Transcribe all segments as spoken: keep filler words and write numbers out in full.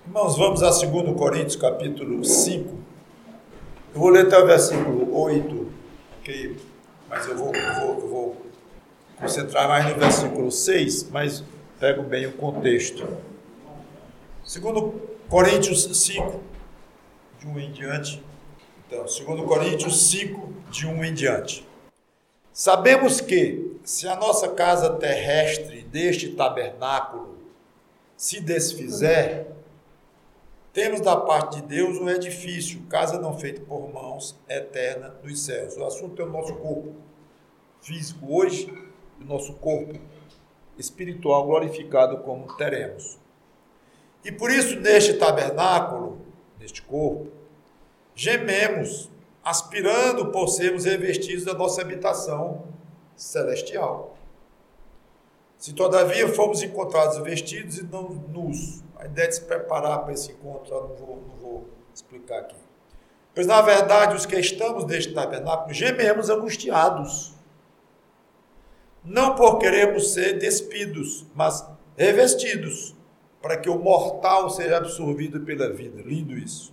Irmãos, vamos a dois Coríntios, capítulo cinco. Eu vou ler até o versículo oito, ok? Mas eu vou, vou, eu vou concentrar mais no versículo seis, mas pego bem o contexto. dois Coríntios cinco, de um em diante. Então, dois Coríntios cinco, de um em diante. Sabemos que, se a nossa casa terrestre deste tabernáculo se desfizer, temos da parte de Deus um edifício, casa não feita por mãos, eterna nos céus. O assunto é o nosso corpo físico hoje, o nosso corpo espiritual glorificado como teremos. E por isso, neste tabernáculo, neste corpo, gememos, aspirando por sermos revestidos da nossa habitação celestial. Se todavia fomos encontrados vestidos e não nus, a ideia de se preparar para esse encontro, eu não vou, não vou explicar aqui. Pois, na verdade, os que estamos neste tabernáculo gememos angustiados, não por queremos ser despidos, mas revestidos, para que o mortal seja absorvido pela vida. Lindo isso.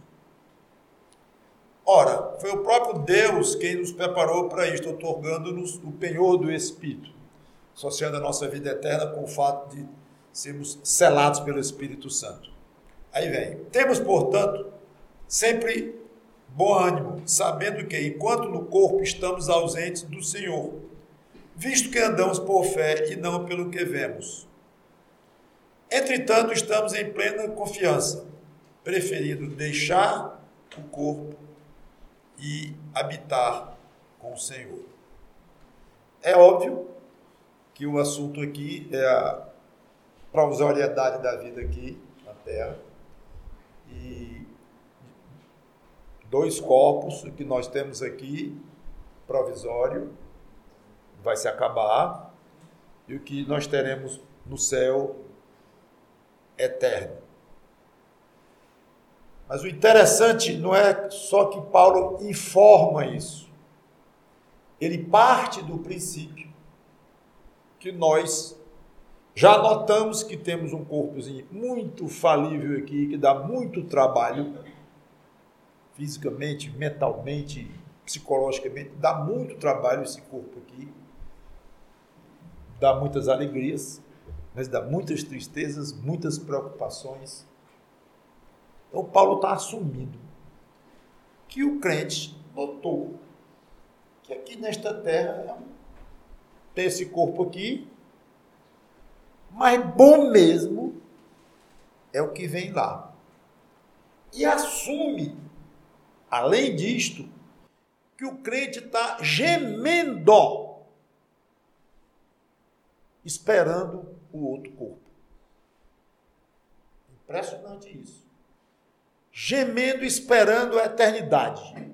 Ora, foi o próprio Deus quem nos preparou para isto, otorgando-nos o penhor do Espírito, associando a nossa vida eterna com o fato de sermos selados pelo Espírito Santo. Aí vem. Temos, portanto, sempre bom ânimo, sabendo que, enquanto no corpo estamos ausentes do Senhor, visto que andamos por fé e não pelo que vemos. Entretanto, estamos em plena confiança, preferindo deixar o corpo e habitar com o Senhor. É óbvio que o assunto aqui é a provisoriedade da vida aqui na Terra, e dois corpos que nós temos aqui, provisório, vai se acabar, e o que nós teremos no céu eterno. Mas o interessante não é só que Paulo informa isso. Ele parte do princípio que nós já notamos que temos um corpozinho muito falível aqui, que dá muito trabalho, fisicamente, mentalmente, psicologicamente, dá muito trabalho esse corpo aqui, dá muitas alegrias, mas dá muitas tristezas, muitas preocupações. Então, Paulo está assumindo que o crente notou que aqui nesta terra tem esse corpo aqui, mas bom mesmo é o que vem lá. E assume, além disto, que o crente está gemendo, esperando o outro corpo. Impressionante isso. Gemendo, esperando a eternidade.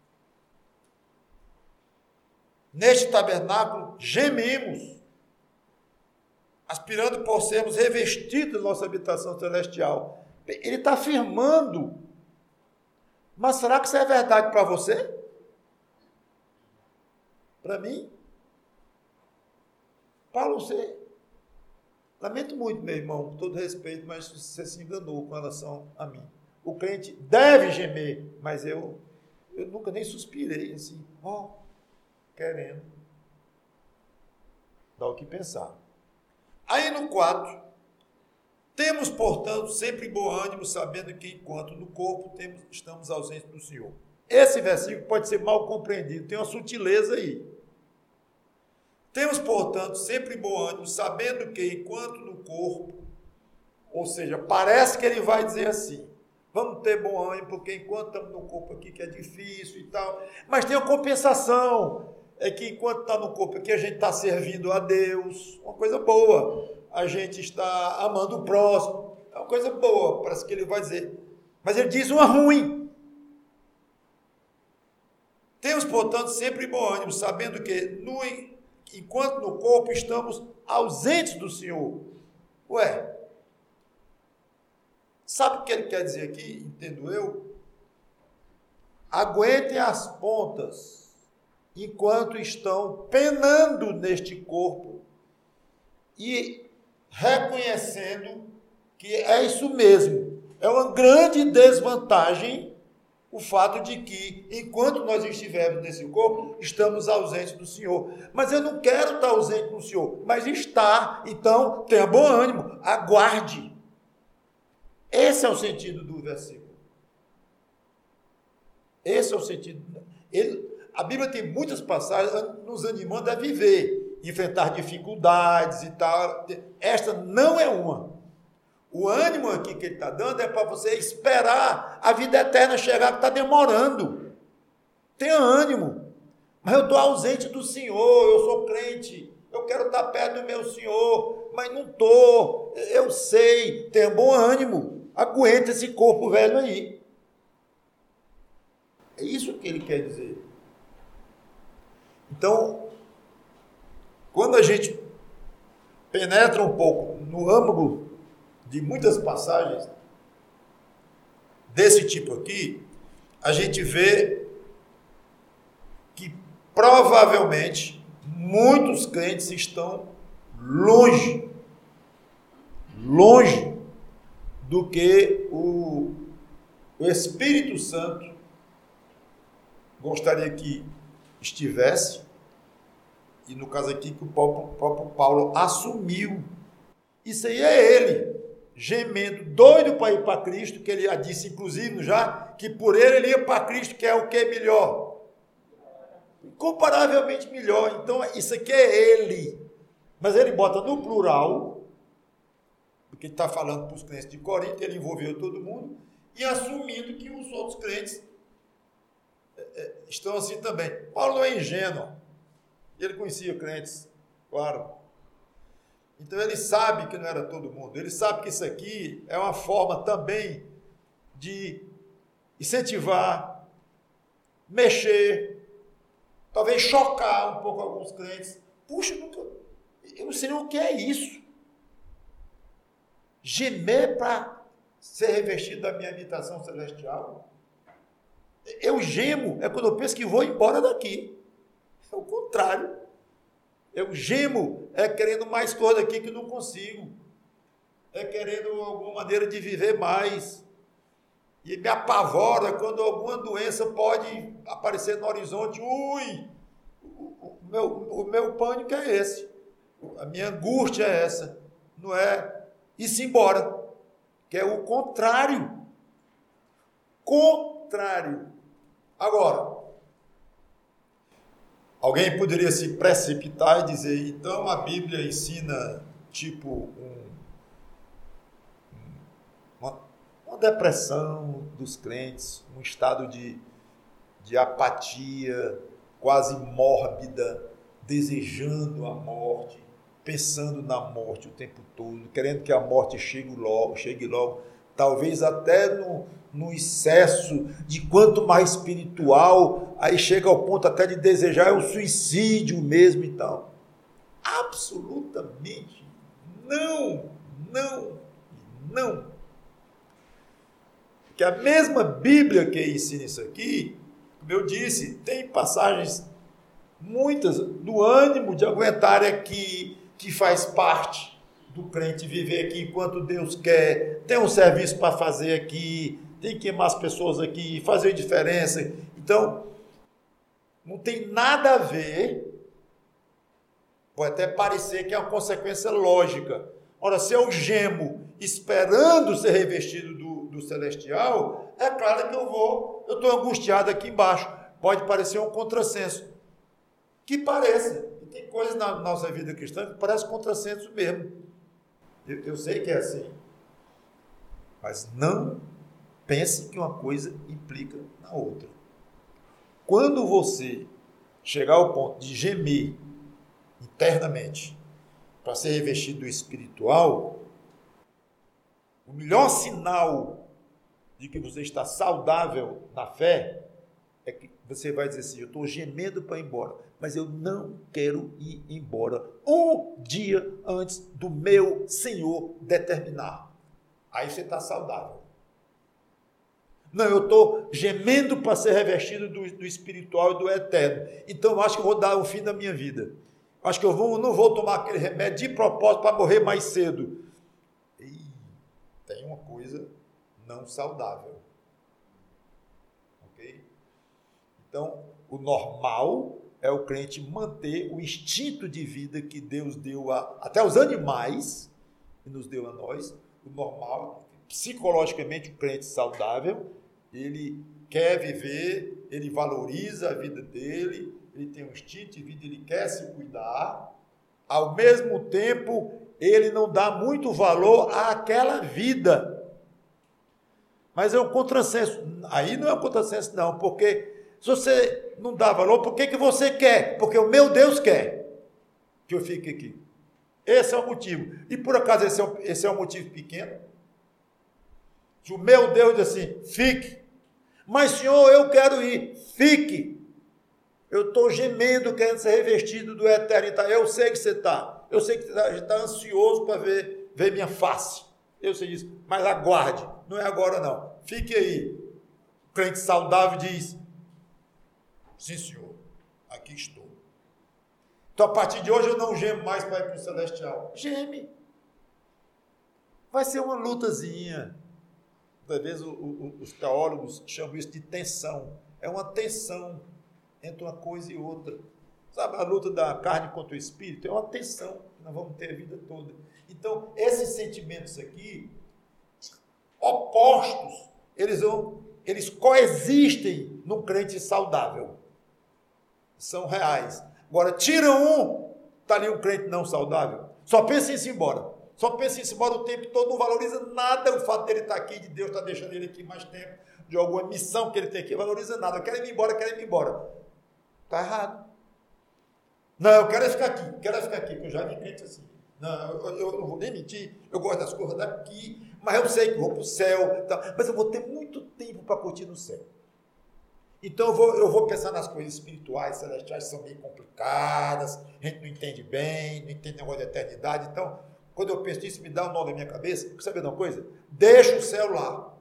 Neste tabernáculo, gememos, aspirando por sermos revestidos da nossa habitação celestial. Ele está afirmando. Mas será que isso é verdade para você? Para mim? Paulo, você... Lamento muito, meu irmão, com todo respeito, mas você se enganou com relação a mim. O crente deve gemer, mas eu, eu nunca nem suspirei assim, ó, oh, querendo. Dá o que pensar. Aí no quatro, temos, portanto, sempre bom ânimo, sabendo que enquanto no corpo temos, estamos ausentes do Senhor. Esse versículo pode ser mal compreendido, tem uma sutileza aí. Temos, portanto, sempre bom ânimo, sabendo que enquanto no corpo, ou seja, parece que ele vai dizer assim, vamos ter bom ânimo, porque enquanto estamos no corpo aqui, que é difícil e tal, mas tem uma compensação, é que enquanto está no corpo aqui, a gente está servindo a Deus, uma coisa boa, a gente está amando o próximo, é uma coisa boa, parece que ele vai dizer, mas ele diz uma ruim. Temos, portanto, sempre bom ânimo, sabendo que no, enquanto no corpo estamos ausentes do Senhor. Ué, sabe o que ele quer dizer aqui, entendo eu? Aguentem as pontas, enquanto estão penando neste corpo e reconhecendo que é isso mesmo, é uma uma grande desvantagem o fato de que, enquanto nós estivermos nesse corpo, estamos ausentes do Senhor. Mas eu não quero estar ausente do Senhor, mas está. Então, tenha bom ânimo, aguarde. Esse é o sentido do versículo. Esse é o sentido. Ele, a Bíblia tem muitas passagens nos animando a viver, enfrentar dificuldades e tal. Esta não é uma. O ânimo aqui que ele está dando é para você esperar a vida eterna chegar, que está demorando. Tenha ânimo. Mas eu estou ausente do Senhor, eu sou crente, eu quero estar perto do meu Senhor, mas não estou, eu sei. Tenha bom ânimo, aguenta esse corpo velho aí. É isso que ele quer dizer. Então, quando a gente penetra um pouco no âmago de muitas passagens desse tipo aqui, a gente vê que provavelmente muitos crentes estão longe, longe do que o, o Espírito Santo gostaria que estivesse, e no caso aqui que o próprio, o próprio Paulo assumiu. Isso aí é ele, gemendo, doido para ir para Cristo, que ele já disse, inclusive, já, que por ele ele ia para Cristo, que é o que melhor? Incomparavelmente melhor. Então, isso aqui é ele. Mas ele bota no plural, porque ele está falando para os crentes de Corinto, ele envolveu todo mundo, e assumindo que os outros crentes estão assim também. Paulo não é ingênuo. Ele conhecia crentes, claro. Então ele sabe que não era todo mundo. Ele sabe que isso aqui é uma forma também de incentivar, mexer, talvez chocar um pouco alguns crentes. Puxa, nunca, eu não sei nem o que é isso. Gemer para ser revestido da minha habitação celestial. Eu gemo é quando eu penso que vou embora daqui. É o contrário. Eu gemo é querendo mais coisa aqui que não consigo. É querendo alguma maneira de viver mais. E me apavora quando alguma doença pode aparecer no horizonte. Ui! O meu, o meu pânico é esse. A minha angústia é essa. Não é ir-se embora. Que é o contrário. Contrário. Agora, alguém poderia se precipitar e dizer, então a Bíblia ensina, tipo, um, uma, uma depressão dos crentes, um estado de, de apatia quase mórbida, desejando a morte, pensando na morte o tempo todo, querendo que a morte chegue logo, chegue logo, talvez até no, no excesso de quanto mais espiritual, aí chega ao ponto até de desejar o suicídio mesmo e tal. Absolutamente não, não, não. Porque a mesma Bíblia que ensina isso aqui, como eu disse, tem passagens, muitas, do ânimo de aguentar aqui, que faz parte do crente viver aqui enquanto Deus quer, tem um serviço para fazer aqui, tem que amar as pessoas aqui, fazer diferença. Então, não tem nada a ver, pode até parecer que é uma consequência lógica. Ora, se eu gemo esperando ser revestido do, do celestial, é claro que eu vou, eu estou angustiado aqui embaixo. Pode parecer um contrassenso. Que pareça. E tem coisas na nossa vida cristã que parecem contrassenso mesmo. Eu, eu sei que é assim. Mas não pense que uma coisa implica na outra. Quando você chegar ao ponto de gemer internamente para ser revestido do espiritual, o melhor sinal de que você está saudável na fé é que você vai dizer assim, eu estou gemendo para ir embora, mas eu não quero ir embora um dia antes do meu Senhor determinar. Aí você está saudável. Não, eu estou gemendo para ser revestido do, do espiritual e do eterno. Então, eu acho que eu vou dar o fim da minha vida. Acho que eu vou, não vou tomar aquele remédio de propósito para morrer mais cedo. E tem uma coisa não saudável. Ok? Então, o normal é o crente manter o instinto de vida que Deus deu a, até aos animais, e nos deu a nós. O normal, psicologicamente, o crente saudável, ele quer viver, ele valoriza a vida dele, ele tem um instinto de vida, ele quer se cuidar. Ao mesmo tempo, ele não dá muito valor àquela vida. Mas é um contrassenso. Aí não é um contrassenso, não, porque se você não dá valor, por que, que você quer? Porque o meu Deus quer que eu fique aqui. Esse é o motivo. E por acaso esse é um, esse é um motivo pequeno? Se o meu Deus diz assim, fique. Mas, Senhor, eu quero ir. Fique. Eu estou gemendo, querendo ser revestido do eterno. Eu sei que você está. Eu sei que você está ansioso para ver, ver minha face. Eu sei disso. Mas aguarde. Não é agora, não. Fique aí. O crente saudável diz, sim, Senhor, aqui estou. Então, a partir de hoje, eu não gemo mais para ir para o celestial. Geme. Vai ser uma lutazinha. Às vezes, o, o, os teólogos chamam isso de tensão. É uma tensão entre uma coisa e outra. Sabe, a luta da carne contra o espírito é uma tensão que nós vamos ter a vida toda. Então, esses sentimentos aqui, opostos, eles, vão, eles coexistem no crente saudável. São reais. Agora, tira um, está ali um crente não saudável. Só pensa em ir embora. Só pensa em ir embora o tempo todo, não valoriza nada o fato dele estar aqui, de Deus estar deixando ele aqui mais tempo, de alguma missão que ele tem aqui, valoriza nada. Quer ir embora, quer ir embora. Está errado. Não, eu quero ficar aqui, quero ficar aqui, porque eu já vi crente assim. Não, eu, eu não vou nem mentir, eu gosto das coisas daqui, mas eu sei que vou para o céu, tá, mas eu vou ter muito tempo para curtir no céu. Então eu vou, eu vou pensar nas coisas espirituais, celestiais, são bem complicadas, a gente não entende bem, não entende negócio de eternidade. Então, quando eu penso nisso, me dá um nó na minha cabeça. Sabe uma coisa? Deixa o céu lá.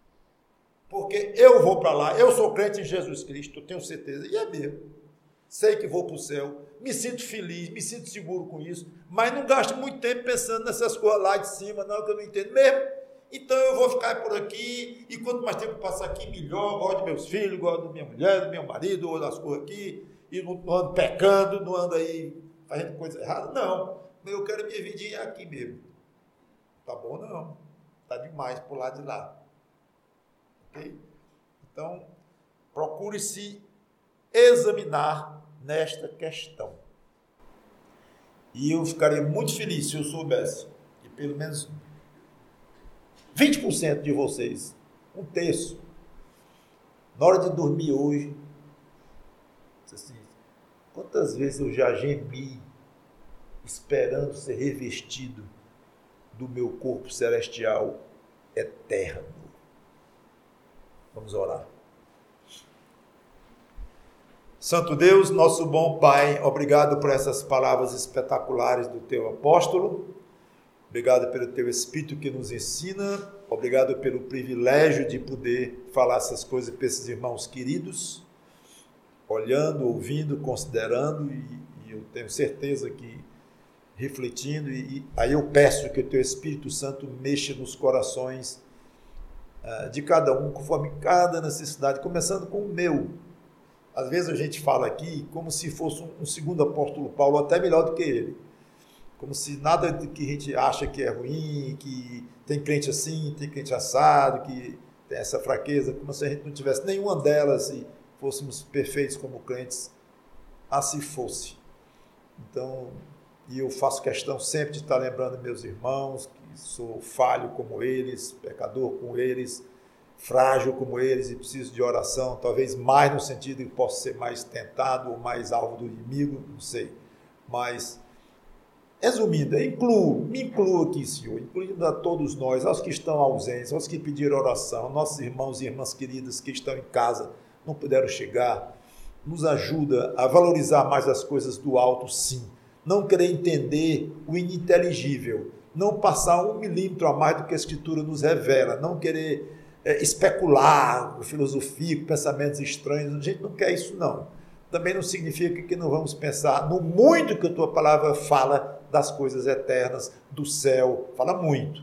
Porque eu vou para lá, eu sou crente em Jesus Cristo, tenho certeza, e é mesmo. Sei que vou para o céu, me sinto feliz, me sinto seguro com isso, mas não gasto muito tempo pensando nessas coisas lá de cima, não, que eu não entendo mesmo. Então eu vou ficar por aqui, e quanto mais tempo passar aqui, melhor. Gosto de meus filhos, gosto da minha mulher, do meu marido, ou das coisas aqui, e não, não ando pecando, não ando aí fazendo coisa errada. Não, eu quero minha vidinha aqui mesmo. Tá bom? Não. Tá demais por lá de lá. Ok? Então, procure se examinar nesta questão. E eu ficaria muito feliz se eu soubesse que pelo menos vinte por cento de vocês, um terço, na hora de dormir hoje, assim, quantas vezes eu já gemi esperando ser revestido do meu corpo celestial eterno. Vamos orar. Santo Deus, nosso bom Pai, obrigado por essas palavras espetaculares do teu apóstolo. Obrigado pelo teu Espírito que nos ensina. Obrigado pelo privilégio de poder falar essas coisas para esses irmãos queridos, olhando, ouvindo, considerando, e, e eu tenho certeza que refletindo, e, e aí eu peço que o teu Espírito Santo mexa nos corações uh, de cada um, conforme cada necessidade, começando com o meu. Às vezes a gente fala aqui como se fosse um, um segundo apóstolo Paulo, até melhor do que ele. Como se nada do que a gente acha que é ruim, que tem crente assim, tem crente assado, que tem essa fraqueza, como se a gente não tivesse nenhuma delas e fôssemos perfeitos como crentes, assim fosse. Então, e eu faço questão sempre de estar lembrando meus irmãos, que sou falho como eles, pecador como eles, frágil como eles e preciso de oração, talvez mais no sentido de que posso ser mais tentado ou mais alvo do inimigo, não sei, mas... Resumindo, incluo, me incluo aqui, Senhor, incluindo a todos nós, aos que estão ausentes, aos que pediram oração, nossos irmãos e irmãs queridas que estão em casa, não puderam chegar, nos ajuda a valorizar mais as coisas do alto, sim, não querer entender o ininteligível, não passar um milímetro a mais do que a Escritura nos revela, não querer é, especular com filosofia, com pensamentos estranhos, a gente não quer isso, não. Também não significa que não vamos pensar no muito que a tua palavra fala das coisas eternas, do céu, fala muito.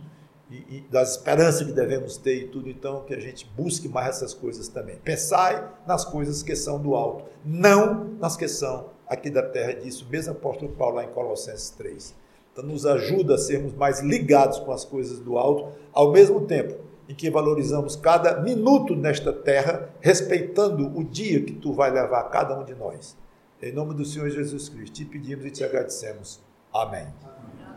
e, e das esperanças que devemos ter e tudo, então que a gente busque mais essas coisas também. Pensai nas coisas que são do alto, não nas que são aqui da terra, disse o mesmo apóstolo Paulo lá em Colossenses três. Então nos ajuda a sermos mais ligados com as coisas do alto, ao mesmo tempo em que valorizamos cada minuto nesta terra, respeitando o dia que tu vai levar a cada um de nós. Em nome do Senhor Jesus Cristo, te pedimos e te agradecemos. Amém.